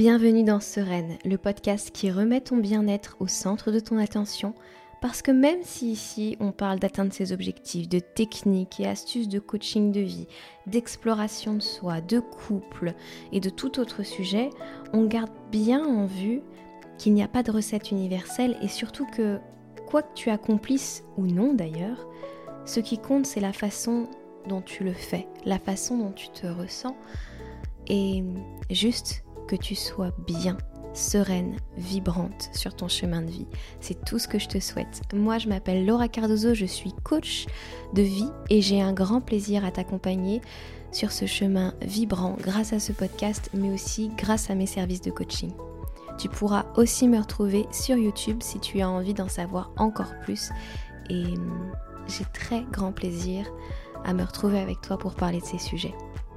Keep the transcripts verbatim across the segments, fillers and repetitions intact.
Bienvenue dans Sereine, le podcast qui remet ton bien-être au centre de ton attention, parce que même si ici on parle d'atteindre ses objectifs, de techniques et astuces de coaching de vie, d'exploration de soi, de couple et de tout autre sujet, on garde bien en vue qu'il n'y a pas de recette universelle et surtout que, quoi que tu accomplisses ou non d'ailleurs, ce qui compte c'est la façon dont tu le fais, la façon dont tu te ressens et juste que tu sois bien, sereine, vibrante sur ton chemin de vie. C'est tout ce que je te souhaite. Moi, je m'appelle Laura Cardozo, je suis coach de vie et j'ai un grand plaisir à t'accompagner sur ce chemin vibrant grâce à ce podcast, mais aussi grâce à mes services de coaching. Tu pourras aussi me retrouver sur YouTube si tu as envie d'en savoir encore plus et j'ai très grand plaisir à me retrouver avec toi pour parler de ces sujets.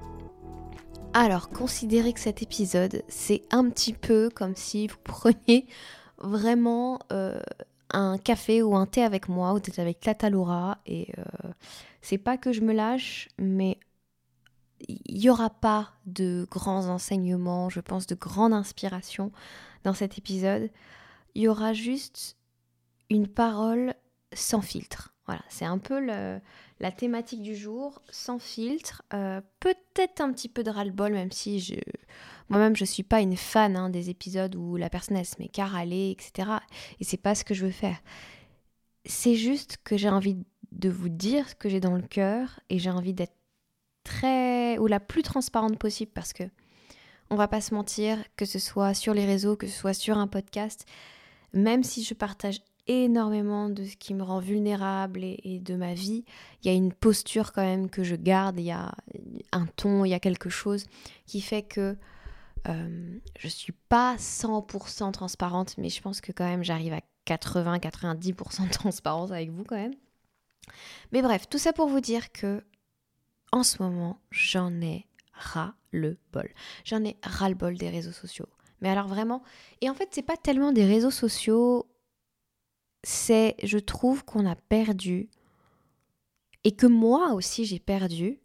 Alors, considérez que cet épisode, c'est un petit peu comme si vous preniez vraiment euh, un café ou un thé avec moi, ou peut-être avec Tata Laura, et euh, c'est pas que je me lâche, mais il n'y aura pas de grands enseignements, je pense de grande inspiration dans cet épisode. Il y aura juste une parole sans filtre. Voilà, c'est un peu le, la thématique du jour, sans filtre, euh, peut-être un petit peu de ras-le-bol, même si je, moi-même je ne suis pas une fan hein, des épisodes où la personne elle se met qu'à râler, et cetera. Et c'est pas ce que je veux faire. C'est juste que j'ai envie de vous dire ce que j'ai dans le cœur et j'ai envie d'être très, ou la plus transparente possible parce que on va pas se mentir, que ce soit sur les réseaux, que ce soit sur un podcast, même si je partage énormément de ce qui me rend vulnérable et, et de ma vie, il y a une posture quand même que je garde, il y a un ton, il y a quelque chose qui fait que euh, je suis pas cent pour cent transparente, mais je pense que quand même j'arrive à quatre-vingts à quatre-vingt-dix pour cent de transparence avec vous quand même. Mais bref, tout ça pour vous dire que en ce moment, j'en ai ras-le-bol. J'en ai ras-le-bol des réseaux sociaux. Mais alors vraiment, et en fait c'est pas tellement des réseaux sociaux, c'est, je trouve qu'on a perdu, et que moi aussi j'ai perdu,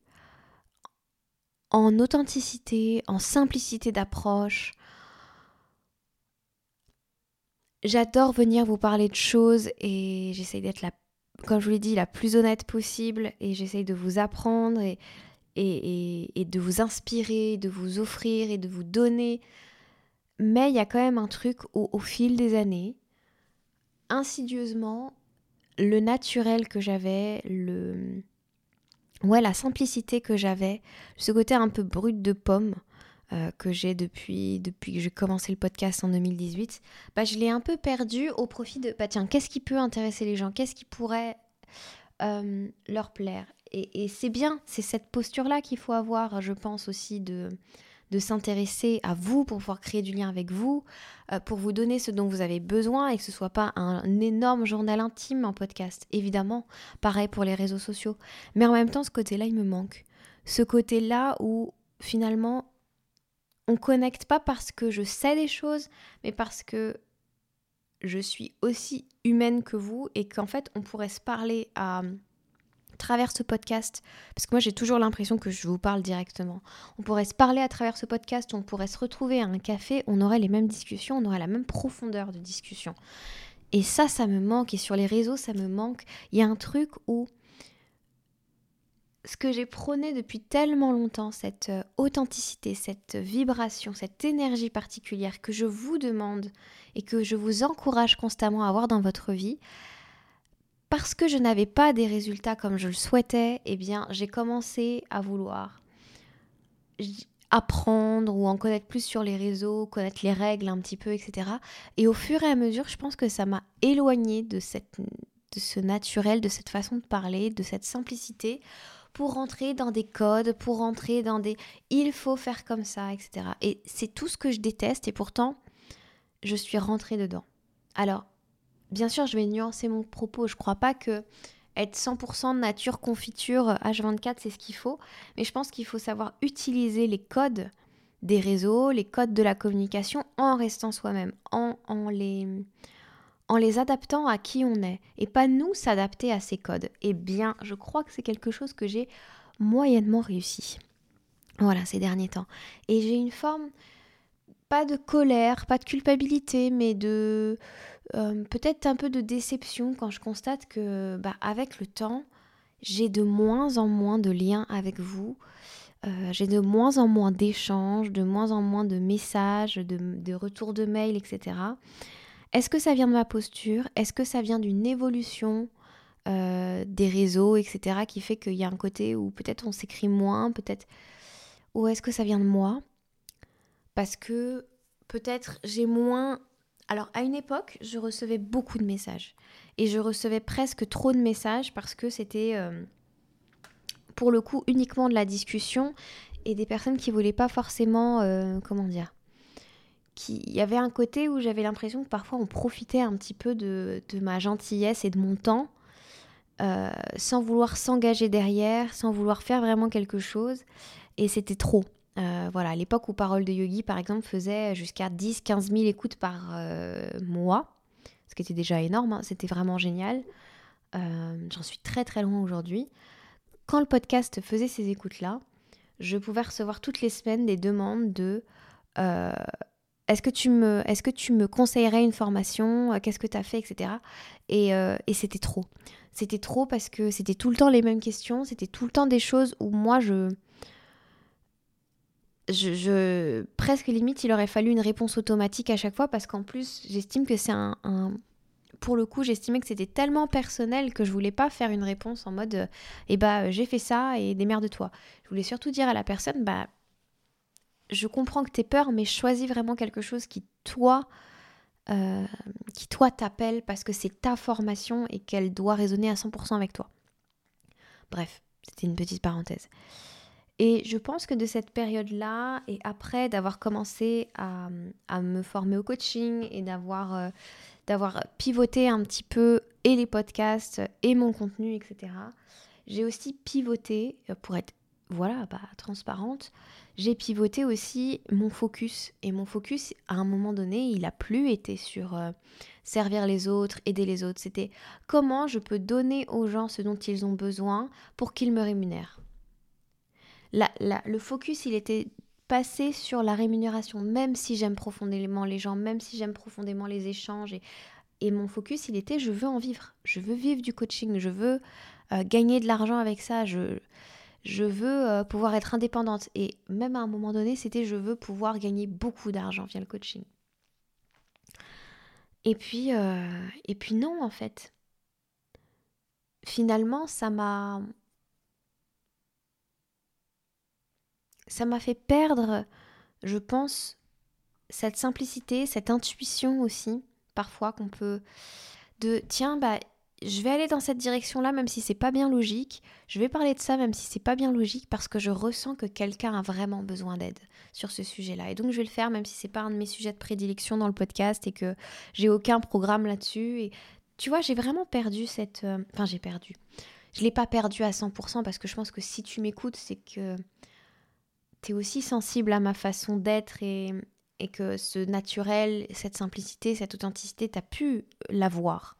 en authenticité, en simplicité d'approche. J'adore venir vous parler de choses et j'essaye d'être, la, comme je vous l'ai dit, la plus honnête possible et j'essaye de vous apprendre et, et, et, et de vous inspirer, de vous offrir et de vous donner. Mais il y a quand même un truc où, au fil des années, insidieusement, le naturel que j'avais, le... ouais, la simplicité que j'avais, ce côté un peu brut de pomme euh, que j'ai depuis, depuis que j'ai commencé le podcast en deux mille dix-huit, bah, je l'ai un peu perdu au profit de, bah tiens, qu'est-ce qui peut intéresser les gens, qu'est-ce qui pourrait euh, leur plaire. Et, et c'est bien, c'est cette posture-là qu'il faut avoir, je pense aussi, de... de s'intéresser à vous pour pouvoir créer du lien avec vous, euh, pour vous donner ce dont vous avez besoin et que ce ne soit pas un, un énorme journal intime en podcast. Évidemment, pareil pour les réseaux sociaux. Mais en même temps, ce côté-là, il me manque. Ce côté-là où, finalement, on ne connecte pas parce que je sais des choses, mais parce que je suis aussi humaine que vous et qu'en fait, on pourrait se parler à... travers ce podcast, parce que moi j'ai toujours l'impression que je vous parle directement. On pourrait se parler à travers ce podcast, on pourrait se retrouver à un café, on aurait les mêmes discussions, on aurait la même profondeur de discussion. Et ça, ça me manque, et sur les réseaux, ça me manque. Il y a un truc où ce que j'ai prôné depuis tellement longtemps, cette authenticité, cette vibration, cette énergie particulière que je vous demande et que je vous encourage constamment à avoir dans votre vie, parce que je n'avais pas des résultats comme je le souhaitais, eh bien, j'ai commencé à vouloir apprendre ou en connaître plus sur les réseaux, connaître les règles un petit peu, et cetera. Et au fur et à mesure, je pense que ça m'a éloignée de, cette, de ce naturel, de cette façon de parler, de cette simplicité, pour rentrer dans des codes, pour rentrer dans des « il faut faire comme ça », et cetera. Et c'est tout ce que je déteste et pourtant, je suis rentrée dedans. Alors, bien sûr, je vais nuancer mon propos. Je ne crois pas que être cent pour cent nature confiture H vingt-quatre, c'est ce qu'il faut. Mais je pense qu'il faut savoir utiliser les codes des réseaux, les codes de la communication en restant soi-même, en, en, les, en les adaptant à qui on est. Et pas nous s'adapter à ces codes. Eh bien, je crois que c'est quelque chose que j'ai moyennement réussi. Voilà, ces derniers temps. Et j'ai une forme pas de colère, pas de culpabilité, mais de euh, peut-être un peu de déception quand je constate que bah, avec le temps, j'ai de moins en moins de liens avec vous, euh, j'ai de moins en moins d'échanges, de moins en moins de messages, de, de retours de mails, et cetera. Est-ce que ça vient de ma posture? Est-ce que ça vient d'une évolution euh, des réseaux, et cetera, qui fait qu'il y a un côté où peut-être on s'écrit moins, peut-être... Ou est-ce que ça vient de moi? Parce que peut-être j'ai moins... Alors à une époque, je recevais beaucoup de messages. Et je recevais presque trop de messages parce que c'était... Euh, pour le coup uniquement de la discussion et des personnes qui voulaient pas forcément, euh, comment dire, qui... il y avait un côté où j'avais l'impression que parfois on profitait un petit peu de, de ma gentillesse et de mon temps, euh, sans vouloir s'engager derrière, sans vouloir faire vraiment quelque chose, et c'était trop. Euh, voilà, à l'époque où Parole de Yogi, par exemple, faisait jusqu'à dix à quinze mille écoutes par euh, mois, ce qui était déjà énorme, hein, c'était vraiment génial. Euh, j'en suis très très loin aujourd'hui. Quand le podcast faisait ces écoutes-là, je pouvais recevoir toutes les semaines des demandes de euh, est-ce que tu me, est-ce que tu me conseillerais une formation, qu'est-ce que tu as fait, et cetera. Et, euh, et c'était trop. C'était trop parce que c'était tout le temps les mêmes questions, c'était tout le temps des choses où moi, je, je, je presque limite, il aurait fallu une réponse automatique à chaque fois parce qu'en plus, j'estime que c'est un... un pour le coup, j'estimais que c'était tellement personnel que je voulais pas faire une réponse en mode euh, eh bah j'ai fait ça et démerde-toi. Je voulais surtout dire à la personne bah je comprends que t'aies peur mais choisis vraiment quelque chose qui toi euh, qui toi t'appelle parce que c'est ta formation et qu'elle doit résonner à cent pour cent avec toi. Bref, c'était une petite parenthèse. Et je pense que de cette période-là, et après d'avoir commencé à, à me former au coaching et d'avoir, euh, d'avoir pivoté un petit peu et les podcasts et mon contenu, et cetera, j'ai aussi pivoté, pour être voilà, bah, transparente, j'ai pivoté aussi mon focus. Et mon focus, à un moment donné, il n'a plus été sur euh, servir les autres, aider les autres. C'était comment je peux donner aux gens ce dont ils ont besoin pour qu'ils me rémunèrent. La, la, le focus, il était passé sur la rémunération, même si j'aime profondément les gens, même si j'aime profondément les échanges. Et, et mon focus, il était, je veux en vivre. Je veux vivre du coaching, je veux euh, gagner de l'argent avec ça, je, je veux euh, pouvoir être indépendante. Et même à un moment donné, c'était, je veux pouvoir gagner beaucoup d'argent via le coaching. Et puis, euh, et puis non, en fait. Finalement, ça m'a... ça m'a fait perdre, je pense, cette simplicité, cette intuition aussi, parfois qu'on peut, de tiens, bah, je vais aller dans cette direction-là, même si c'est pas bien logique, je vais parler de ça, même si c'est pas bien logique, parce que je ressens que quelqu'un a vraiment besoin d'aide sur ce sujet-là. Et donc je vais le faire, même si c'est pas un de mes sujets de prédilection dans le podcast et que j'ai aucun programme là-dessus. Et tu vois, j'ai vraiment perdu cette... euh, Enfin, j'ai perdu. Je l'ai pas perdu à cent pour cent parce que je pense que si tu m'écoutes, c'est que t'es aussi sensible à ma façon d'être et, et que ce naturel, cette simplicité, cette authenticité, t'as pu l'avoir.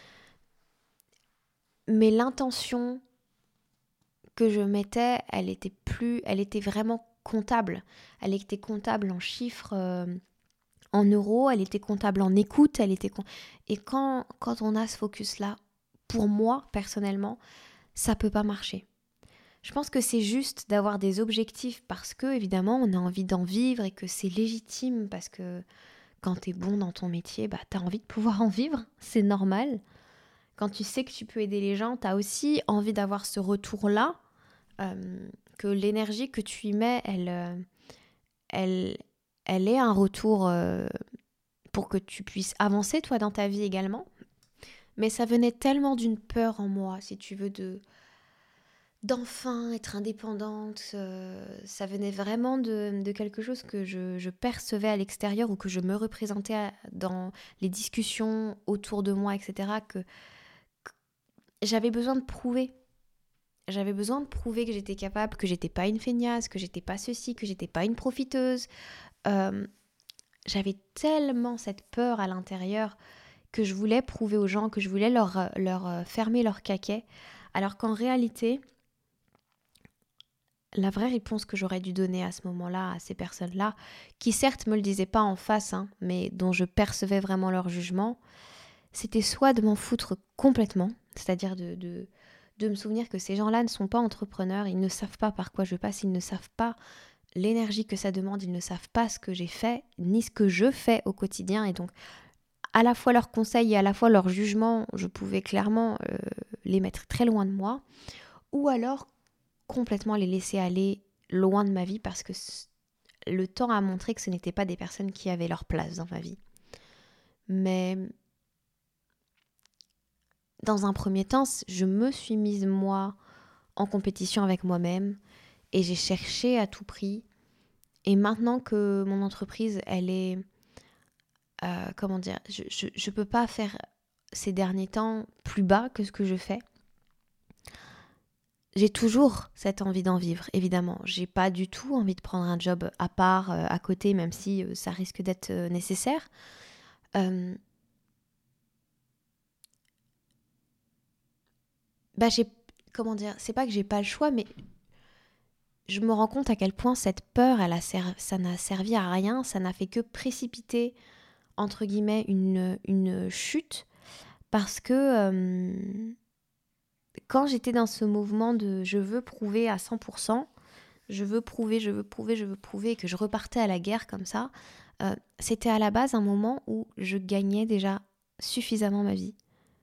Mais l'intention que je mettais, elle était plus, elle était vraiment comptable. Elle était comptable en chiffres, euh, en euros, elle était comptable en écoute, elle était... Et quand, quand on a ce focus-là, pour moi, personnellement, ça peut pas marcher. Je pense que c'est juste d'avoir des objectifs parce que, évidemment, on a envie d'en vivre et que c'est légitime parce que quand t'es bon dans ton métier, bah, t'as envie de pouvoir en vivre, c'est normal. Quand tu sais que tu peux aider les gens, t'as aussi envie d'avoir ce retour-là, euh, que l'énergie que tu y mets, elle, euh, elle, elle est un retour euh, pour que tu puisses avancer, toi, dans ta vie également. Mais ça venait tellement d'une peur en moi, si tu veux, de... d'enfin être indépendante, euh, ça venait vraiment de, de quelque chose que je, je percevais à l'extérieur ou que je me représentais à, dans les discussions autour de moi, et cetera, que, que j'avais besoin de prouver. J'avais besoin de prouver que j'étais capable, que j'étais pas une feignasse, que j'étais pas ceci, que j'étais pas une profiteuse. Euh, j'avais tellement cette peur à l'intérieur que je voulais prouver aux gens, que je voulais leur, leur fermer leur caquet, alors qu'en réalité... la vraie réponse que j'aurais dû donner à ce moment-là à ces personnes-là, qui certes me le disaient pas en face, hein, mais dont je percevais vraiment leur jugement, c'était soit de m'en foutre complètement, c'est-à-dire de, de, de me souvenir que ces gens-là ne sont pas entrepreneurs, ils ne savent pas par quoi je passe, ils ne savent pas l'énergie que ça demande, ils ne savent pas ce que j'ai fait, ni ce que je fais au quotidien, et donc à la fois leurs conseils et à la fois leurs jugements, je pouvais clairement euh, les mettre très loin de moi, ou alors complètement les laisser aller loin de ma vie parce que le temps a montré que ce n'étaient pas des personnes qui avaient leur place dans ma vie. Mais dans un premier temps, je me suis mise moi en compétition avec moi-même et j'ai cherché à tout prix. Et maintenant que mon entreprise, elle est... Euh, comment dire, je, je, je peux pas faire ces derniers temps plus bas que ce que je fais. J'ai toujours cette envie d'en vivre, évidemment. J'ai pas du tout envie de prendre un job à part, euh, à côté, même si euh, ça risque d'être euh, nécessaire. Euh, bah j'ai, comment dire, c'est pas que j'ai pas le choix, mais je me rends compte à quel point cette peur, elle a ser- ça n'a servi à rien, ça n'a fait que précipiter, entre guillemets, une, une chute, parce que euh, quand j'étais dans ce mouvement de je veux prouver à cent pour cent, je veux prouver, je veux prouver, je veux prouver, et que je repartais à la guerre comme ça, euh, c'était à la base un moment où je gagnais déjà suffisamment ma vie.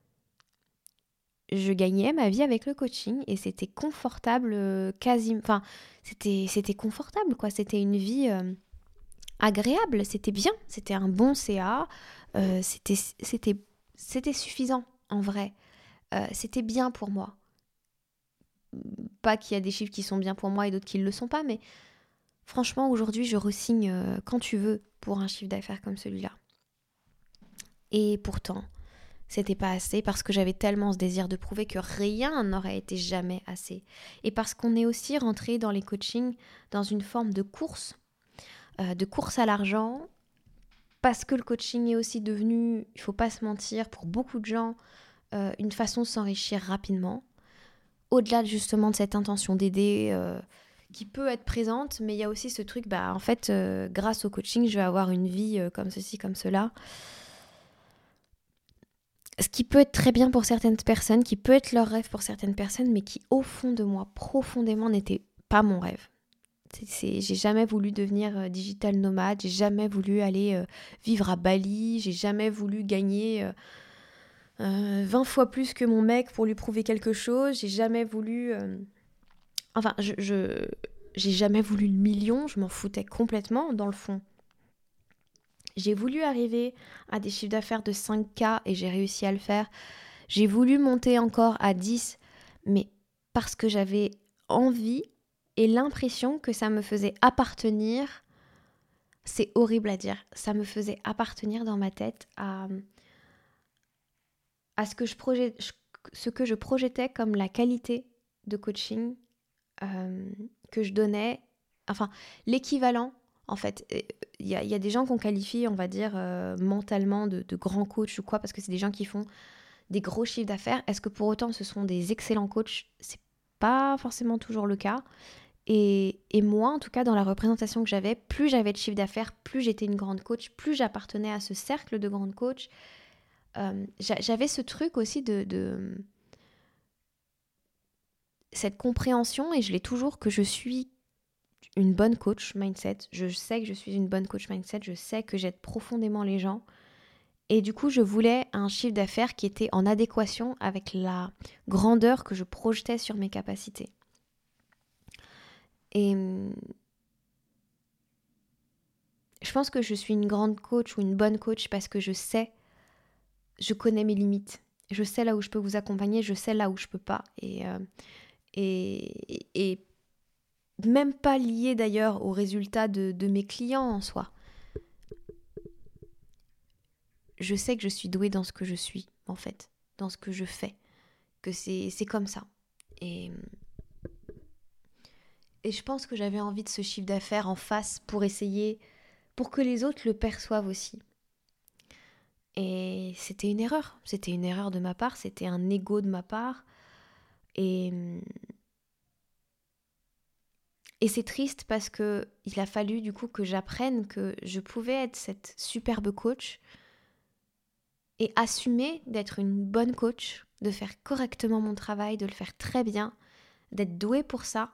Je gagnais ma vie avec le coaching et c'était confortable, euh, quasi, enfin, c'était, c'était confortable, quoi. C'était une vie euh, agréable, c'était bien, c'était un bon C A, euh, c'était, c'était, c'était suffisant en vrai. Euh, c'était bien pour moi. Pas qu'il y a des chiffres qui sont bien pour moi et d'autres qui ne le sont pas, mais franchement, aujourd'hui, je re-signe euh, quand tu veux pour un chiffre d'affaires comme celui-là. Et pourtant, c'était pas assez parce que j'avais tellement ce désir de prouver que rien n'aurait été jamais assez. Et parce qu'on est aussi rentré dans les coachings dans une forme de course, euh, de course à l'argent, parce que le coaching est aussi devenu, il faut pas se mentir, pour beaucoup de gens, euh, une façon de s'enrichir rapidement. Au-delà justement de cette intention d'aider euh, qui peut être présente, mais il y a aussi ce truc, bah en fait, euh, grâce au coaching, je vais avoir une vie euh, comme ceci, comme cela. Ce qui peut être très bien pour certaines personnes, qui peut être leur rêve pour certaines personnes, mais qui au fond de moi, profondément, n'était pas mon rêve. C'est, c'est, j'ai jamais voulu devenir euh, digital nomade, j'ai jamais voulu aller euh, vivre à Bali, j'ai jamais voulu gagner euh, euh, vingt fois plus que mon mec pour lui prouver quelque chose, j'ai jamais voulu... euh, Enfin, je, je, j'ai jamais voulu le million, je m'en foutais complètement dans le fond. J'ai voulu arriver à des chiffres d'affaires de cinq K et j'ai réussi à le faire. J'ai voulu monter encore à dix, mais parce que j'avais envie et l'impression que ça me faisait appartenir, c'est horrible à dire, ça me faisait appartenir dans ma tête à, à ce, que je projette, ce que je projetais comme la qualité de coaching euh, que je donnais, enfin l'équivalent en fait. Il y, y a des gens qu'on qualifie, on va dire, euh, mentalement de, de grands coachs ou quoi, parce que c'est des gens qui font des gros chiffres d'affaires. Est-ce que pour autant ce sont des excellents coachs? C'est pas forcément toujours le cas. Et, et moi, en tout cas, dans la représentation que j'avais, plus j'avais de chiffre d'affaires, plus j'étais une grande coach, plus j'appartenais à ce cercle de grandes coachs. Euh, j'avais ce truc aussi de, de cette compréhension, et je l'ai toujours, que je suis une bonne coach mindset. Je sais que je suis une bonne coach mindset, je sais que j'aide profondément les gens. Et du coup, je voulais un chiffre d'affaires qui était en adéquation avec la grandeur que je projetais sur mes capacités. Et je pense que je suis une grande coach ou une bonne coach parce que je sais, je connais mes limites. Je sais là où je peux vous accompagner, je sais là où je peux pas. Et, euh, et, et même pas lié d'ailleurs aux résultats de, de mes clients en soi. Je sais que je suis douée dans ce que je suis, en fait, dans ce que je fais, que c'est, c'est comme ça. Et, et je pense que j'avais envie de ce chiffre d'affaires en face pour essayer, pour que les autres le perçoivent aussi. Et c'était une erreur, c'était une erreur de ma part, c'était un ego de ma part. Et, Et c'est triste parce que il a fallu du coup que j'apprenne que je pouvais être cette superbe coach et assumer d'être une bonne coach, de faire correctement mon travail, de le faire très bien, d'être douée pour ça,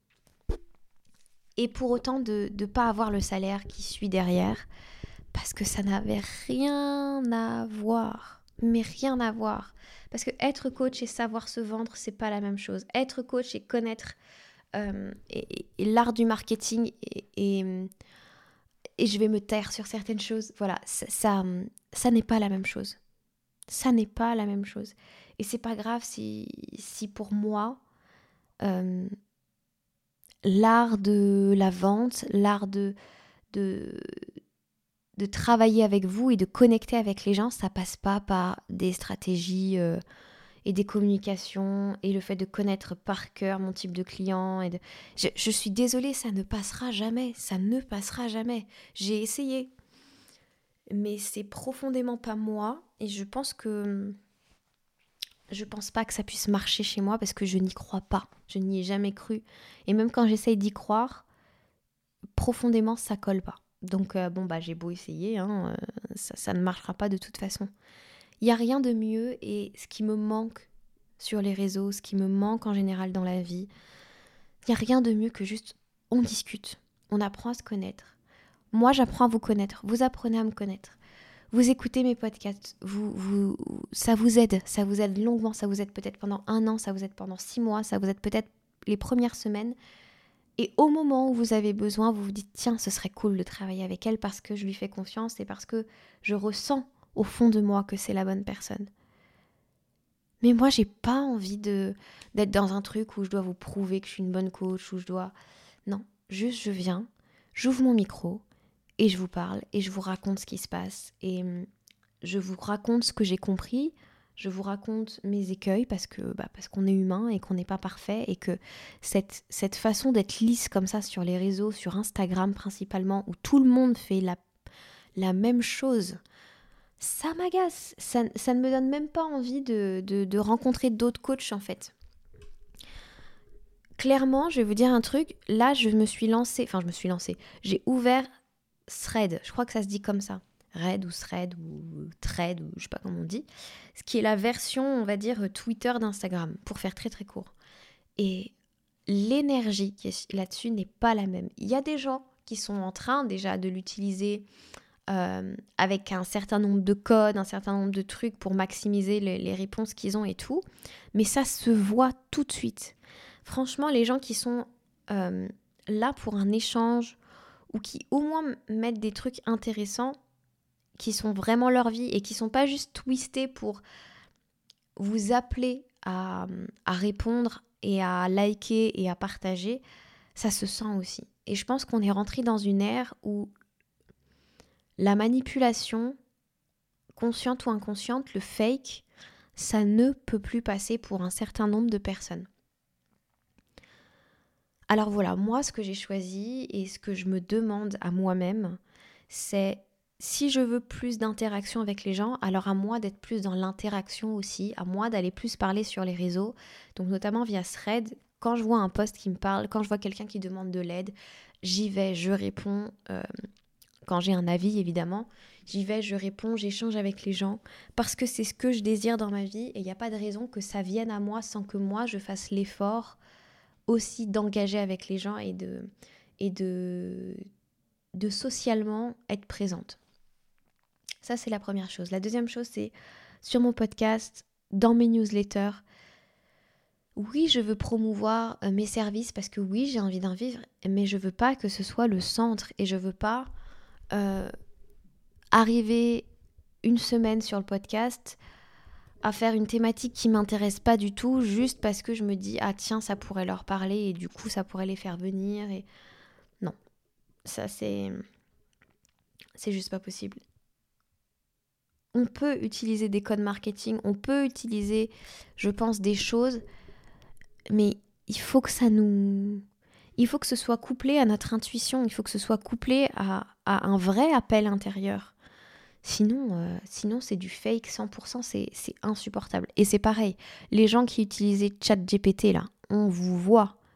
et pour autant de ne pas avoir le salaire qui suit derrière, parce que ça n'avait rien à voir, mais rien à voir. Parce que être coach et savoir se vendre, c'est pas la même chose. Être coach et connaître euh, et, et l'art du marketing, et, et, et je vais me taire sur certaines choses, voilà, ça, ça, ça n'est pas la même chose. Ça n'est pas la même chose. Et c'est pas grave si, si pour moi, euh, l'art de la vente, l'art de, de, de travailler avec vous et de connecter avec les gens, ça passe pas par des stratégies euh, et des communications et le fait de connaître par cœur mon type de client. Et de... je, je suis désolée, ça ne passera jamais. Ça ne passera jamais. J'ai essayé. Mais c'est profondément pas moi. Et je pense que... Je pense pas que ça puisse marcher chez moi parce que je n'y crois pas. Je n'y ai jamais cru. Et même quand j'essaye d'y croire, profondément, ça colle pas. Donc, euh, bon, bah, j'ai beau essayer, hein, euh, ça, ça ne marchera pas de toute façon. Il n'y a rien de mieux et ce qui me manque sur les réseaux, ce qui me manque en général dans la vie, il n'y a rien de mieux que juste on discute, on apprend à se connaître. Moi, j'apprends à vous connaître, vous apprenez à me connaître. Vous écoutez mes podcasts, vous, vous, ça vous aide, ça vous aide longuement, ça vous aide peut-être pendant un an, ça vous aide pendant six mois, ça vous aide peut-être les premières semaines. Et au moment où vous avez besoin, vous vous dites « Tiens, ce serait cool de travailler avec elle parce que je lui fais confiance et parce que je ressens au fond de moi que c'est la bonne personne. » Mais moi, j'ai pas envie de, d'être dans un truc où je dois vous prouver que je suis une bonne coach, où je dois... Non, juste je viens, j'ouvre mon micro et je vous parle et je vous raconte ce qui se passe. Et je vous raconte ce que j'ai compris, je vous raconte mes écueils parce que bah, parce qu'on est humain et qu'on n'est pas parfait et que cette, cette façon d'être lisse comme ça sur les réseaux, sur Instagram principalement, où tout le monde fait la, la même chose, ça m'agace. Ça, ça ne me donne même pas envie de, de, de rencontrer d'autres coachs en fait. Clairement, je vais vous dire un truc, là je me suis lancée, enfin je me suis lancée, j'ai ouvert Thread, je crois que ça se dit comme ça. Red ou Thread ou Thread ou je sais pas comment on dit, ce qui est la version, on va dire, Twitter d'Instagram, pour faire très très court. Et l'énergie qui est là-dessus n'est pas la même. Il y a des gens qui sont en train déjà de l'utiliser euh, avec un certain nombre de codes, un certain nombre de trucs pour maximiser les, les réponses qu'ils ont et tout, mais ça se voit tout de suite. Franchement, les gens qui sont euh, là pour un échange ou qui au moins mettent des trucs intéressants, qui sont vraiment leur vie et qui sont pas juste twistés pour vous appeler à, à répondre et à liker et à partager, ça se sent aussi. Et je pense qu'on est rentré dans une ère où la manipulation, consciente ou inconsciente, le fake, ça ne peut plus passer pour un certain nombre de personnes. Alors voilà, moi ce que j'ai choisi et ce que je me demande à moi-même, c'est si je veux plus d'interaction avec les gens, alors à moi d'être plus dans l'interaction aussi, à moi d'aller plus parler sur les réseaux, donc notamment via Thread. Quand je vois un post qui me parle, quand je vois quelqu'un qui demande de l'aide, j'y vais, je réponds, euh, quand j'ai un avis évidemment, j'y vais, je réponds, j'échange avec les gens, parce que c'est ce que je désire dans ma vie et il n'y a pas de raison que ça vienne à moi sans que moi je fasse l'effort aussi d'engager avec les gens et de, et de, de socialement être présente. Ça, c'est la première chose. La deuxième chose, c'est sur mon podcast, dans mes newsletters. Oui, je veux promouvoir euh, mes services parce que oui, j'ai envie d'en vivre, mais je veux pas que ce soit le centre et je veux pas euh, arriver une semaine sur le podcast à faire une thématique qui m'intéresse pas du tout juste parce que je me dis ah tiens, ça pourrait leur parler et du coup, ça pourrait les faire venir. Et non, ça c'est c'est juste pas possible. On peut utiliser des codes marketing, on peut utiliser, je pense, des choses, mais il faut que ça nous... Il faut que ce soit couplé à notre intuition, il faut que ce soit couplé à, à un vrai appel intérieur. Sinon, euh, sinon c'est du fake cent pour cent, c'est, c'est insupportable. Et c'est pareil, les gens qui utilisaient ChatGPT, là, on vous voit,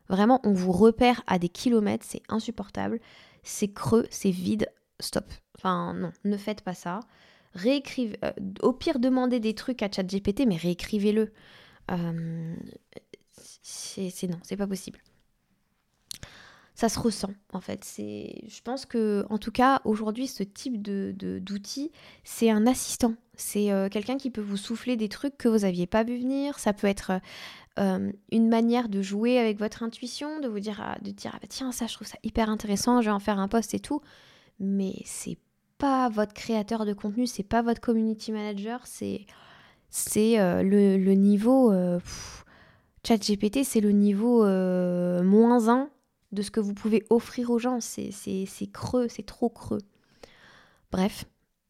Vraiment, on vous repère à des kilomètres, c'est insupportable, c'est creux, c'est vide, stop. Enfin non, ne faites pas ça. Réécrivez, euh, au pire demandez des trucs à ChatGPT, mais réécrivez-le. Euh, c'est, c'est non, c'est pas possible. Ça se ressent en fait. C'est, je pense que en tout cas aujourd'hui ce type de, de d'outil, c'est un assistant. C'est euh, quelqu'un qui peut vous souffler des trucs que vous n'aviez pas vu venir. Ça peut être euh, une manière de jouer avec votre intuition, de vous dire, ah, de dire ah bah tiens ça je trouve ça hyper intéressant, je vais en faire un post et tout. Mais c'est pas votre créateur de contenu, c'est pas votre community manager, c'est c'est euh, le, le niveau euh, pff, ChatGPT, c'est le niveau euh, moins un de ce que vous pouvez offrir aux gens. C'est, c'est, c'est creux, c'est trop creux. Bref.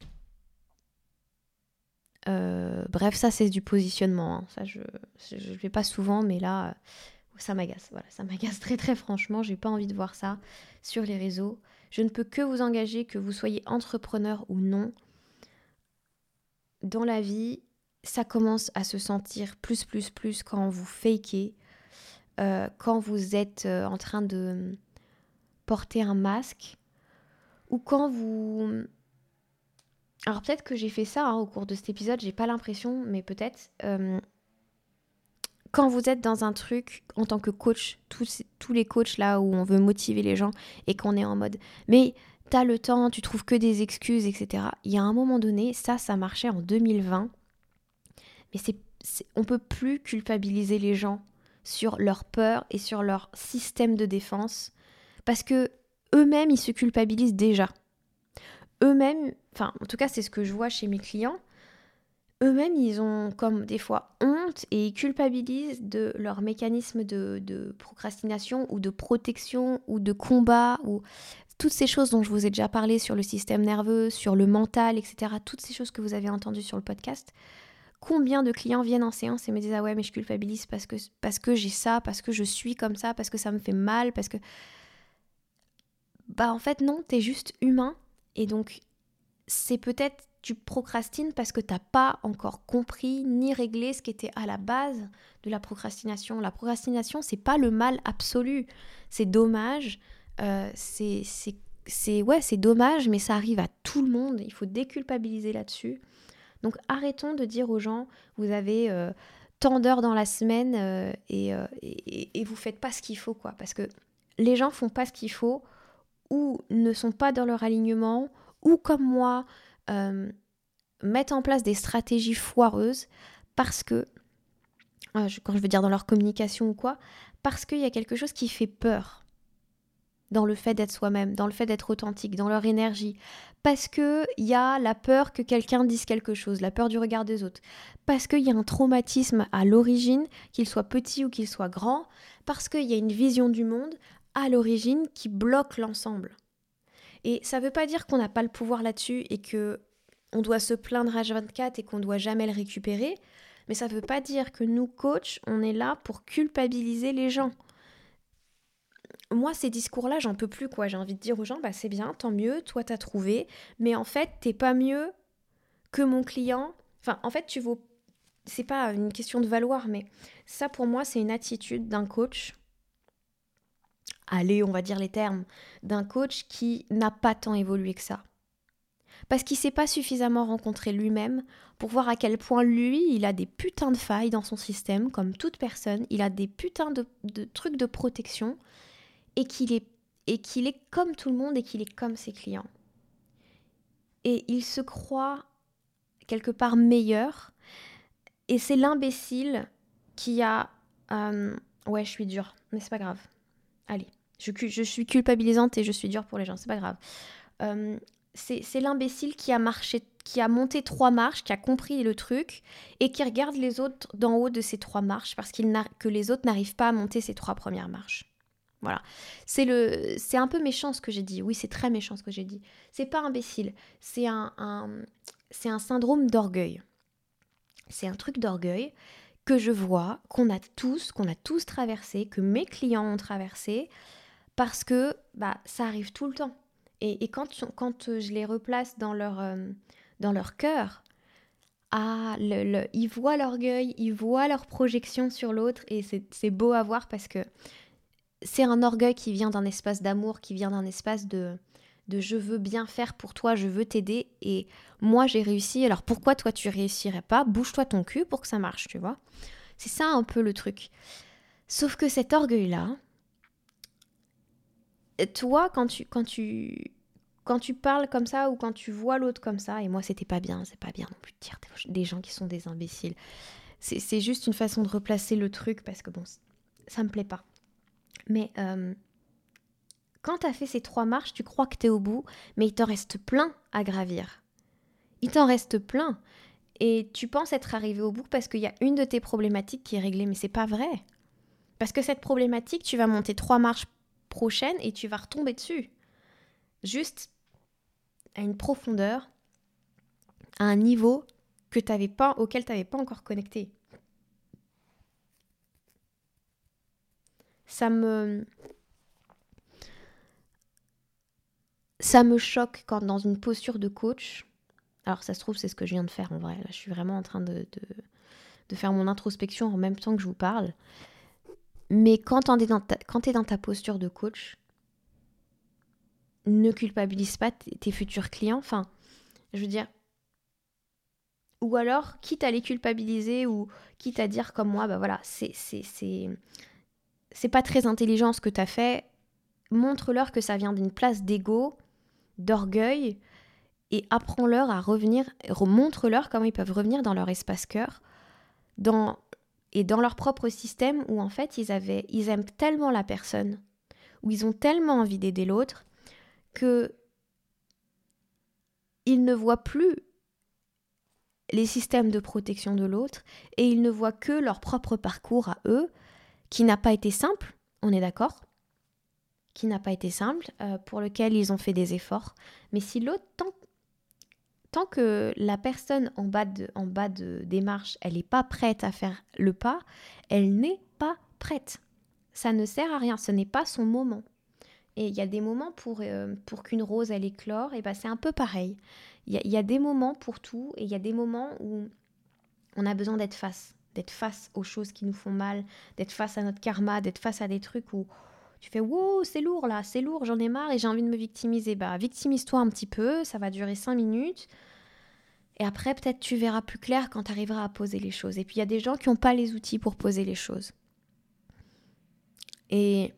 Euh, bref, ça c'est du positionnement. Hein. Ça, je ne le fais pas souvent, mais là, ça m'agace. Voilà, ça m'agace très très franchement. J'ai pas envie de voir ça sur les réseaux. Je ne peux que vous engager, que vous soyez entrepreneur ou non. Dans la vie, ça commence à se sentir plus, plus, plus quand vous fakez, euh, quand vous êtes euh, en train de porter un masque, ou quand vous... Alors peut-être que j'ai fait ça hein, au cours de cet épisode, j'ai pas l'impression, mais peut-être... Euh, quand vous êtes dans un truc en tant que coach, tous, tous les coachs là où on veut motiver les gens et qu'on est en mode mais t'as le temps, tu trouves que des excuses, et cetera. Il y a un moment donné, ça, ça marchait en deux mille vingt, mais c'est, c'est, on peut plus culpabiliser les gens sur leur peur et sur leur système de défense parce que eux-mêmes, ils se culpabilisent déjà. Eux-mêmes, enfin en tout cas c'est ce que je vois chez mes clients, eux-mêmes, ils ont comme des fois honte et ils culpabilisent de leur mécanisme de, de procrastination ou de protection ou de combat ou toutes ces choses dont je vous ai déjà parlé sur le système nerveux, sur le mental, et cetera. Toutes ces choses que vous avez entendues sur le podcast. Combien de clients viennent en séance et me disent « Ah ouais, mais je culpabilise parce que, parce que j'ai ça, parce que je suis comme ça, parce que ça me fait mal, parce que... » Bah en fait non, t'es juste humain et donc c'est peut-être tu procrastines parce que t'as pas encore compris ni réglé ce qui était à la base de la procrastination. La procrastination, c'est pas le mal absolu. C'est dommage, euh, c'est, c'est, c'est, ouais, c'est dommage, mais ça arrive à tout le monde. Il faut déculpabiliser là-dessus. Donc arrêtons de dire aux gens, vous avez euh, tant d'heures dans la semaine euh, et, euh, et, et vous faites pas ce qu'il faut, quoi. Parce que les gens font pas ce qu'il faut ou ne sont pas dans leur alignement ou comme moi, euh, mettent en place des stratégies foireuses parce que, euh, quand je veux dire dans leur communication ou quoi, parce qu'il y a quelque chose qui fait peur dans le fait d'être soi-même, dans le fait d'être authentique, dans leur énergie. Parce qu'il y a la peur que quelqu'un dise quelque chose, la peur du regard des autres. Parce qu'il y a un traumatisme à l'origine, qu'il soit petit ou qu'il soit grand. Parce qu'il y a une vision du monde à l'origine qui bloque l'ensemble. Et ça ne veut pas dire qu'on n'a pas le pouvoir là-dessus et qu'on doit se plaindre H vingt-quatre et qu'on ne doit jamais le récupérer. Mais ça ne veut pas dire que nous, coachs, on est là pour culpabiliser les gens. Moi, ces discours-là, j'en peux plus, quoi. J'ai envie de dire aux gens, bah c'est bien, tant mieux, toi t'as trouvé, mais en fait, t'es pas mieux que mon client. Enfin, en fait, tu vaux... C'est pas une question de valoir, mais ça, pour moi, c'est une attitude d'un coach. Allez, on va dire les termes. D'un coach qui n'a pas tant évolué que ça. Parce qu'il s'est pas suffisamment rencontré lui-même pour voir à quel point lui, il a des putains de failles dans son système, comme toute personne. Il a des putains de, de trucs de protection. Et qu'il est, et qu'il est comme tout le monde et qu'il est comme ses clients. Et il se croit quelque part meilleur. Et c'est l'imbécile qui a... Euh, ouais, je suis dure, mais c'est pas grave. Allez, je, je suis culpabilisante et je suis dure pour les gens, c'est pas grave. Euh, c'est, c'est l'imbécile qui a marché, qui a monté trois marches, qui a compris le truc et qui regarde les autres d'en haut de ces trois marches parce qu'il n'a, que les autres n'arrivent pas à monter ces trois premières marches. Voilà, c'est, le, c'est un peu méchant ce que j'ai dit. Oui, c'est très méchant ce que j'ai dit. C'est pas imbécile, c'est un, un, c'est un syndrome d'orgueil. C'est un truc d'orgueil que je vois, qu'on a tous, qu'on a tous traversé, que mes clients ont traversé, parce que bah, ça arrive tout le temps. Et, et quand, quand je les replace dans leur, euh, dans leur cœur, ah, le, le, ils voient l'orgueil, ils voient leur projection sur l'autre, et c'est, c'est beau à voir parce que c'est un orgueil qui vient d'un espace d'amour, qui vient d'un espace de, de je veux bien faire pour toi, je veux t'aider et moi j'ai réussi, alors pourquoi toi tu réussirais pas? Bouge-toi ton cul pour que ça marche, tu vois. C'est ça un peu le truc. Sauf que cet orgueil-là, toi quand tu, quand tu, quand tu parles comme ça ou quand tu vois l'autre comme ça, et moi c'était pas bien, c'est pas bien non plus de dire des gens qui sont des imbéciles. C'est, c'est juste une façon de replacer le truc parce que bon, ça me plaît pas. Mais euh, quand t'as fait ces trois marches, tu crois que t'es au bout, mais il t'en reste plein à gravir. Il t'en reste plein. Et tu penses être arrivé au bout parce qu'il y a une de tes problématiques qui est réglée, mais c'est pas vrai. Parce que cette problématique, tu vas monter trois marches prochaines et tu vas retomber dessus. Juste à une profondeur, à un niveau que t'avais pas, auquel tu n'avais pas encore connecté. Ça me... Ça me choque quand dans une posture de coach, alors ça se trouve c'est ce que je viens de faire en vrai, là je suis vraiment en train de, de, de faire mon introspection en même temps que je vous parle, mais quand tu es dans ta, quand t'es dans ta posture de coach, ne culpabilise pas t- tes futurs clients, enfin je veux dire, ou alors quitte à les culpabiliser ou quitte à dire comme moi, bah voilà, c'est, c'est, c'est, c'est pas très intelligent ce que tu as fait, montre-leur que ça vient d'une place d'ego, d'orgueil, et apprends-leur à revenir, montre-leur comment ils peuvent revenir dans leur espace cœur, dans, et dans leur propre système où en fait ils, avaient, ils aiment tellement la personne, où ils ont tellement envie d'aider l'autre, que ils ne voient plus les systèmes de protection de l'autre et ils ne voient que leur propre parcours à eux, qui n'a pas été simple, on est d'accord, qui n'a pas été simple, euh, pour lequel ils ont fait des efforts. Mais si l'autre, tant, tant que la personne en bas de, en bas de des marches, elle n'est pas prête à faire le pas, elle n'est pas prête. Ça ne sert à rien, ce n'est pas son moment. Et il y a des moments pour, euh, pour qu'une rose, elle éclore, et ben c'est un peu pareil. Il y, y a des moments pour tout, et il y a des moments où on a besoin d'être face, d'être face aux choses qui nous font mal, d'être face à notre karma, d'être face à des trucs où tu fais « wow, c'est lourd là, c'est lourd, j'en ai marre et j'ai envie de me victimiser ». Bah victimise-toi un petit peu, ça va durer cinq minutes. Et après, peut-être tu verras plus clair quand tu arriveras à poser les choses. Et puis il y a des gens qui n'ont pas les outils pour poser les choses. Et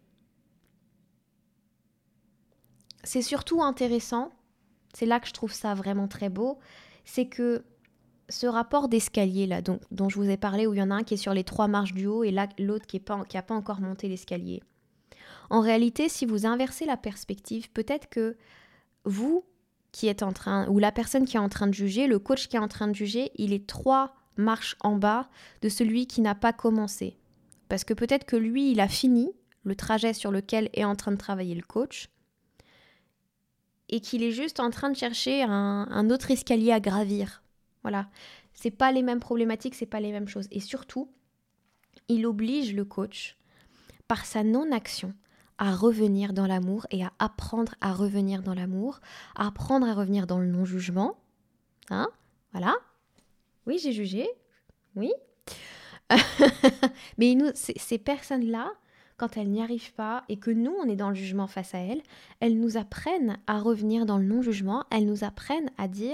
c'est surtout intéressant, c'est là que je trouve ça vraiment très beau, c'est que ce rapport d'escalier là dont, dont je vous ai parlé, où il y en a un qui est sur les trois marches du haut et là, l'autre qui n'a pas, pas encore monté l'escalier. En réalité, si vous inversez la perspective, peut-être que vous qui êtes en train, ou la personne qui est en train de juger, le coach qui est en train de juger, il est trois marches en bas de celui qui n'a pas commencé. Parce que peut-être que lui, il a fini le trajet sur lequel est en train de travailler le coach et qu'il est juste en train de chercher un, un autre escalier à gravir. Voilà. C'est pas les mêmes problématiques, c'est pas les mêmes choses. Et surtout, il oblige le coach, par sa non-action, à revenir dans l'amour et à apprendre à revenir dans l'amour, à apprendre à revenir dans le non-jugement. Hein? Voilà. Oui, j'ai jugé. Oui. Mais nous, c- ces personnes-là, quand elles n'y arrivent pas et que nous, on est dans le jugement face à elles, elles nous apprennent à revenir dans le non-jugement, elles nous apprennent à dire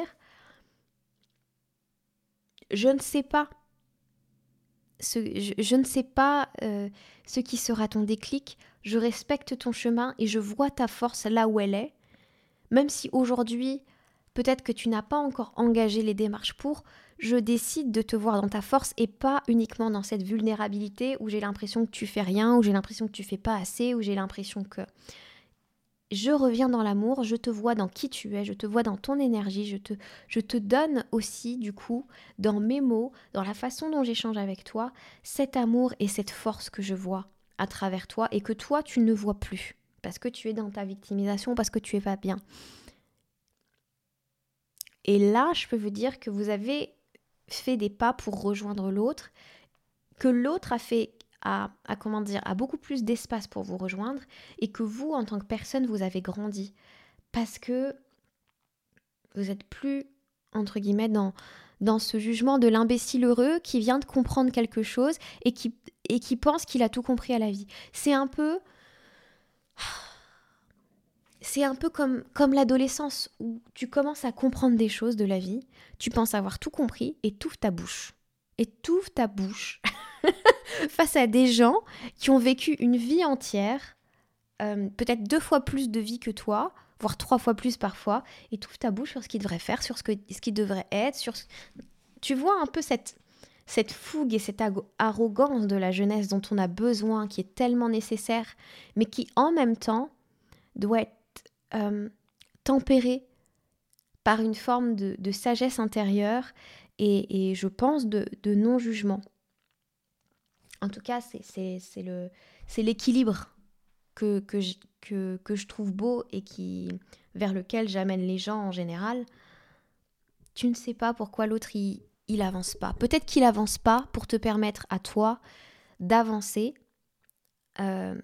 « je ne sais pas ». Ce, je, je ne sais pas euh, ce qui sera ton déclic, je respecte ton chemin et je vois ta force là où elle est, même si aujourd'hui, peut-être que tu n'as pas encore engagé les démarches pour, je décide de te voir dans ta force et pas uniquement dans cette vulnérabilité où j'ai l'impression que tu fais rien, où j'ai l'impression que tu fais pas assez, où j'ai l'impression que... Je reviens dans l'amour, je te vois dans qui tu es, je te vois dans ton énergie, je te, je te donne aussi, du coup, dans mes mots, dans la façon dont j'échange avec toi, cet amour et cette force que je vois à travers toi et que toi, tu ne vois plus, parce que tu es dans ta victimisation, parce que tu es pas bien. Et là, je peux vous dire que vous avez fait des pas pour rejoindre l'autre, que l'autre a fait... À, à, comment dire, à beaucoup plus d'espace pour vous rejoindre et que vous, en tant que personne, vous avez grandi parce que vous n'êtes plus, entre guillemets, dans, dans ce jugement de l'imbécile heureux qui vient de comprendre quelque chose et qui, et qui pense qu'il a tout compris à la vie. C'est un peu c'est un peu comme, comme l'adolescence où tu commences à comprendre des choses de la vie, tu penses avoir tout compris et t'ouvres ta bouche. Et t'ouvres ta bouche face à des gens qui ont vécu une vie entière, euh, peut-être deux fois plus de vie que toi, voire trois fois plus parfois, et t'ouvres ta bouche sur ce qu'ils devraient faire, sur ce, que, ce qu'ils devraient être, sur ce... Tu vois un peu cette, cette fougue et cette ag- arrogance de la jeunesse dont on a besoin, qui est tellement nécessaire, mais qui en même temps doit être euh, tempérée par une forme de, de sagesse intérieure et, et je pense de, de non-jugement. En tout cas, c'est, c'est, c'est, le, c'est l'équilibre que, que, je, que, que je trouve beau et qui, vers lequel j'amène les gens en général. Tu ne sais pas pourquoi l'autre, il, il avance pas. Peut-être qu'il avance pas pour te permettre à toi d'avancer euh,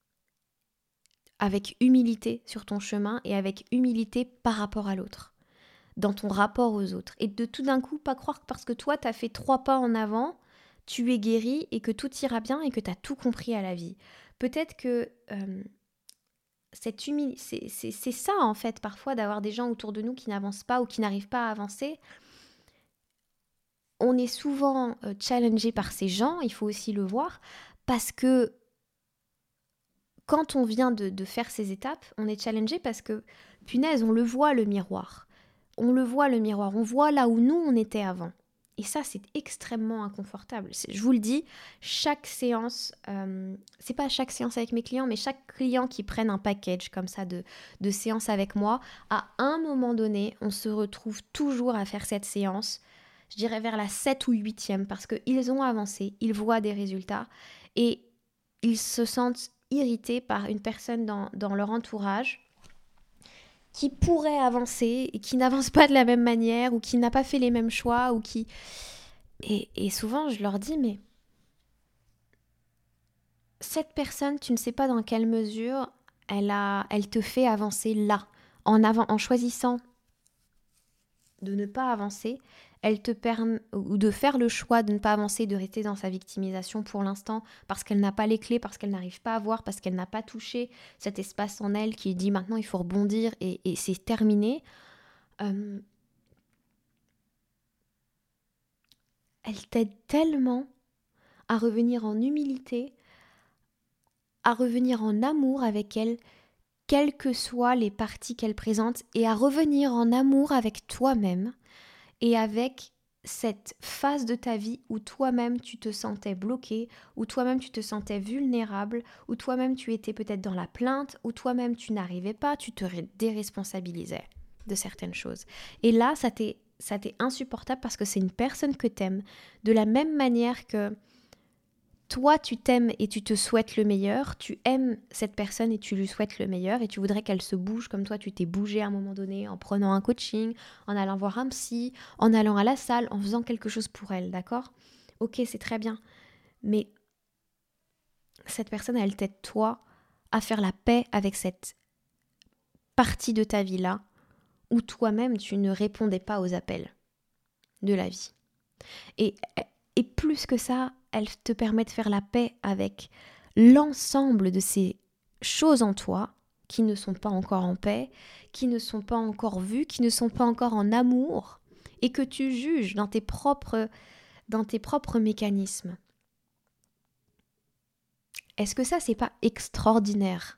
avec humilité sur ton chemin et avec humilité par rapport à l'autre, dans ton rapport aux autres. Et de tout d'un coup, pas croire que parce que toi, tu as fait trois pas en avant, tu es guéri et que tout ira bien et que tu as tout compris à la vie. Peut-être que euh, cette humil- c'est, c'est, c'est ça, en fait, parfois, d'avoir des gens autour de nous qui n'avancent pas ou qui n'arrivent pas à avancer. On est souvent euh, challengé par ces gens, il faut aussi le voir, parce que quand on vient de, de faire ces étapes, on est challengé parce que, punaise, on le voit le miroir. On le voit le miroir, on voit là où nous on était avant. Et ça, c'est extrêmement inconfortable. C'est, je vous le dis, chaque séance, euh, c'est pas chaque séance avec mes clients, mais chaque client qui prenne un package comme ça de, de séances avec moi, à un moment donné, on se retrouve toujours à faire cette séance, je dirais vers la sept ou huitième, parce qu'ils ont avancé, ils voient des résultats et ils se sentent irrités par une personne dans, dans leur entourage qui pourrait avancer et qui n'avance pas de la même manière ou qui n'a pas fait les mêmes choix ou qui... Et, et souvent, je leur dis, mais cette personne, tu ne sais pas dans quelle mesure elle, a, elle te fait avancer là. En, avant, en choisissant de ne pas avancer, elle te permet, ou de faire le choix de ne pas avancer, de rester dans sa victimisation pour l'instant, parce qu'elle n'a pas les clés, parce qu'elle n'arrive pas à voir, parce qu'elle n'a pas touché cet espace en elle qui dit maintenant il faut rebondir et, et c'est terminé. Euh, elle t'aide tellement à revenir en humilité, à revenir en amour avec elle, quelles que soient les parties qu'elle présente, et à revenir en amour avec toi-même et avec cette phase de ta vie où toi-même tu te sentais bloqué, où toi-même tu te sentais vulnérable, où toi-même tu étais peut-être dans la plainte, où toi-même tu n'arrivais pas, tu te déresponsabilisais de certaines choses. Et là, ça t'est, ça t'est insupportable parce que c'est une personne que t'aimes, de la même manière que toi, tu t'aimes et tu te souhaites le meilleur, tu aimes cette personne et tu lui souhaites le meilleur et tu voudrais qu'elle se bouge comme toi, tu t'es bougé à un moment donné en prenant un coaching, en allant voir un psy, en allant à la salle, en faisant quelque chose pour elle, d'accord ? Ok, c'est très bien. Mais cette personne, elle t'aide toi à faire la paix avec cette partie de ta vie-là où toi-même, tu ne répondais pas aux appels de la vie. Et, et plus que ça, elle te permet de faire la paix avec l'ensemble de ces choses en toi qui ne sont pas encore en paix, qui ne sont pas encore vues, qui ne sont pas encore en amour, et que tu juges dans tes propres, dans tes propres mécanismes. Est-ce que ça, c'est pas extraordinaire ?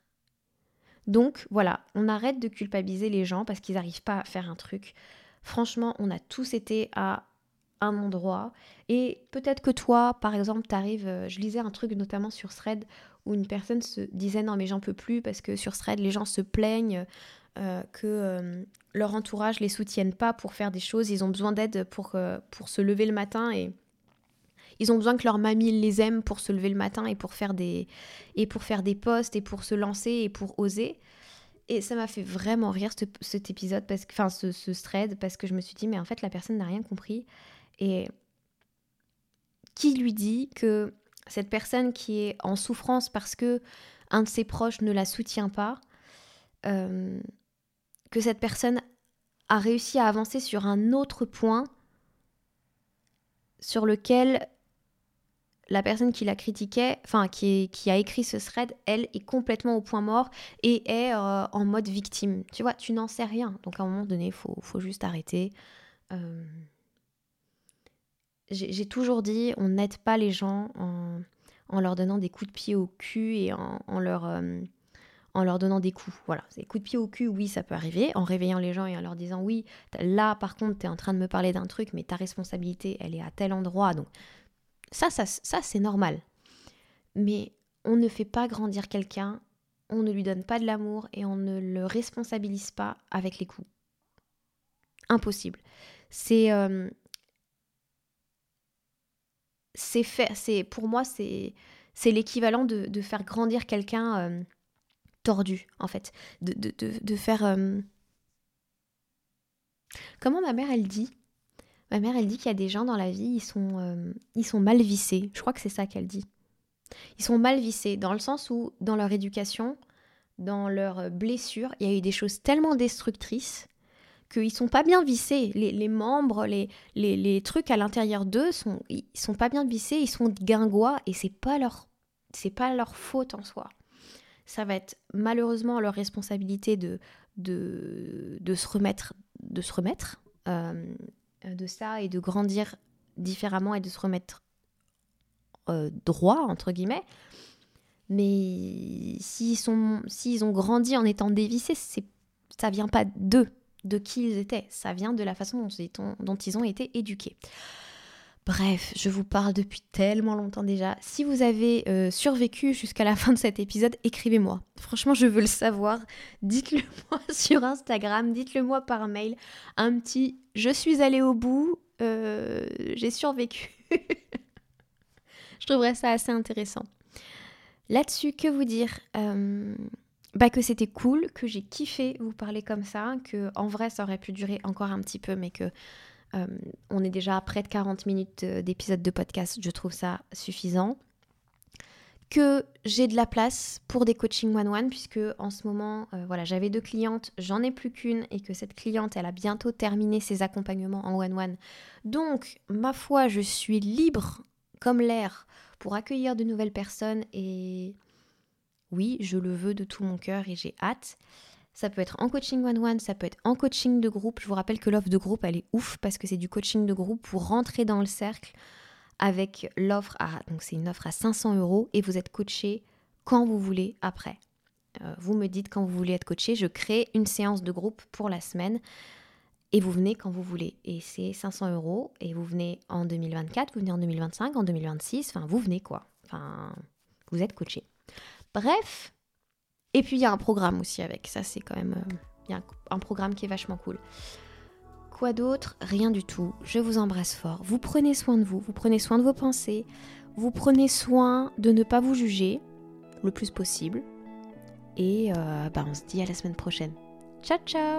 Donc voilà, on arrête de culpabiliser les gens parce qu'ils n'arrivent pas à faire un truc. Franchement, on a tous été à un endroit et peut-être que toi, par exemple, t'arrives, euh, je lisais un truc notamment sur Thread où une personne se disait non mais j'en peux plus parce que sur Thread les gens se plaignent euh, que euh, leur entourage les soutienne pas pour faire des choses, ils ont besoin d'aide pour, euh, pour se lever le matin et ils ont besoin que leur mamie les aime pour se lever le matin et pour faire des, et pour faire des posts et pour se lancer et pour oser. Et ça m'a fait vraiment rire cet, cet épisode, parce que, enfin ce, ce thread, parce que je me suis dit mais en fait la personne n'a rien compris. Et qui lui dit que cette personne qui est en souffrance parce que un de ses proches ne la soutient pas, euh, que cette personne a réussi à avancer sur un autre point sur lequel la personne qui la critiquait, enfin qui, qui a écrit ce thread, elle est complètement au point mort et est euh, en mode victime. Tu vois, tu n'en sais rien. Donc à un moment donné, il faut, faut juste arrêter. Euh... J'ai, j'ai toujours dit, on n'aide pas les gens en, en leur donnant des coups de pied au cul et en, en leur... Euh, en leur donnant des coups. Voilà, des coups de pied au cul, oui, ça peut arriver, en réveillant les gens et en leur disant, oui, là, par contre, t'es en train de me parler d'un truc, mais ta responsabilité, elle est à tel endroit, donc ça, ça, ça, c'est normal. Mais on ne fait pas grandir quelqu'un, on ne lui donne pas de l'amour et on ne le responsabilise pas avec les coups. Impossible. C'est... Euh, c'est fait, c'est, pour moi, c'est, c'est l'équivalent de, de faire grandir quelqu'un... Euh, tordu en fait, de, de, de, de faire... Euh... Comment ma mère elle dit Ma mère elle dit qu'il y a des gens dans la vie, ils sont, euh, ils sont mal vissés, je crois que c'est ça qu'elle dit. Ils sont mal vissés dans le sens où dans leur éducation, dans leurs blessures, il y a eu des choses tellement destructrices qu'ils sont pas bien vissés. Les, les membres, les, les, les trucs à l'intérieur d'eux, sont, ils sont pas bien vissés, ils sont guingois et c'est pas leur, c'est pas leur faute en soi. Ça va être malheureusement leur responsabilité de, de, de se remettre, de, se remettre euh, de ça et de grandir différemment et de se remettre euh, droit, entre guillemets. Mais s'ils, sont, s'ils ont grandi en étant dévissés, c'est, ça vient pas d'eux, de qui ils étaient. Ça vient de la façon dont ils ont, dont ils ont été éduqués. Bref, je vous parle depuis tellement longtemps déjà. Si vous avez euh, survécu jusqu'à la fin de cet épisode, écrivez-moi. Franchement, je veux le savoir. Dites-le moi sur Instagram, dites-le moi par mail. Un petit « je suis allée au bout, euh, j'ai survécu ». Je trouverais ça assez intéressant. Là-dessus, que vous dire euh, bah que c'était cool, que j'ai kiffé vous parler comme ça, que en vrai ça aurait pu durer encore un petit peu, mais que Euh, on est déjà à près de quarante minutes d'épisode de podcast, je trouve ça suffisant. Que j'ai de la place pour des coachings one-one, puisque en ce moment, euh, voilà, j'avais deux clientes, j'en ai plus qu'une, et que cette cliente, elle a bientôt terminé ses accompagnements en one-one. Donc, ma foi, je suis libre comme l'air pour accueillir de nouvelles personnes, et oui, je le veux de tout mon cœur et j'ai hâte. Ça peut être en coaching one-one, ça peut être en coaching de groupe. Je vous rappelle que l'offre de groupe, elle est ouf parce que c'est du coaching de groupe pour rentrer dans le cercle avec l'offre à... Donc c'est une offre à cinq cents euros et vous êtes coaché quand vous voulez après. Euh, vous me dites quand vous voulez être coaché, je crée une séance de groupe pour la semaine et vous venez quand vous voulez. Et c'est cinq cents euros et vous venez en deux mille vingt-quatre, vous venez en deux mille vingt-cinq, en deux mille vingt-six, enfin vous venez quoi. Enfin, vous êtes coaché. Bref... Et puis il y a un programme aussi avec, ça c'est quand même, il euh, y a un, un programme qui est vachement cool. Quoi d'autre ? Rien du tout, je vous embrasse fort. Vous prenez soin de vous, vous prenez soin de vos pensées, vous prenez soin de ne pas vous juger le plus possible. Et euh, bah, on se dit à la semaine prochaine. Ciao ciao !